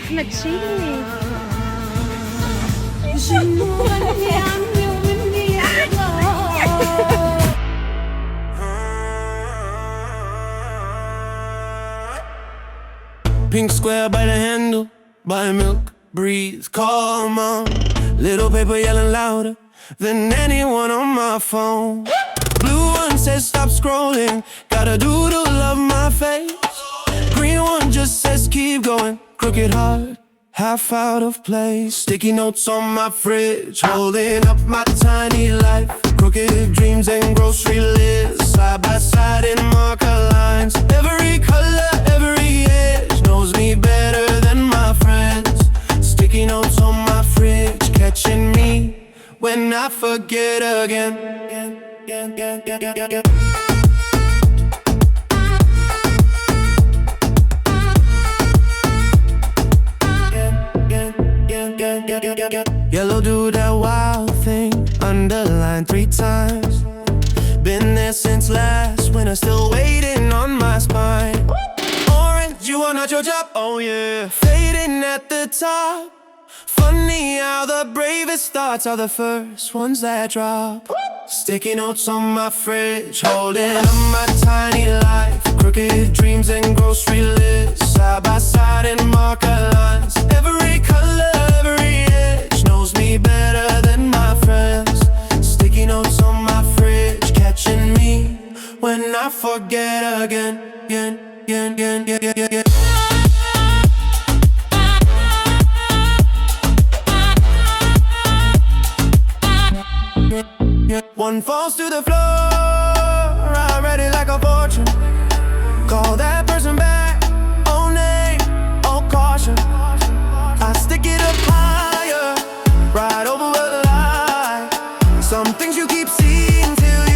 نتشيني Pink square by the handle, buy milk, breathe, call mom. Little paper yelling louder than anyone on my phone. Blue one says stop scrolling, got a doodle of my face. Green one just says keep going, crooked heart, half out of place. Sticky notes on my fridge, holding up my tiny life. Crooked dreams and grocery lists, side by side in marker lines. Every color, every edge knows me better than my friends. Sticky notes on my fridge, catching me when I forget again. Yellow do that wild thing, underlined 3 times. Been there since last winter, still waiting on my spine. Orange, you are not your job, oh yeah. Fading at the top. Funny how the bravest thoughts are the first ones that drop. Sticky notes on my fridge, holding up my tiny life. Crooked dreams and grocery lists, side by side in marker lines. Every color, every edge knows me better than my friends. Sticky notes on my fridge, catching me when I forget again. One falls to the floor, I'm ready like a fortune. Call that person back, oh name, oh caution. I stick it up higher, right over the line. Some things you keep seeing till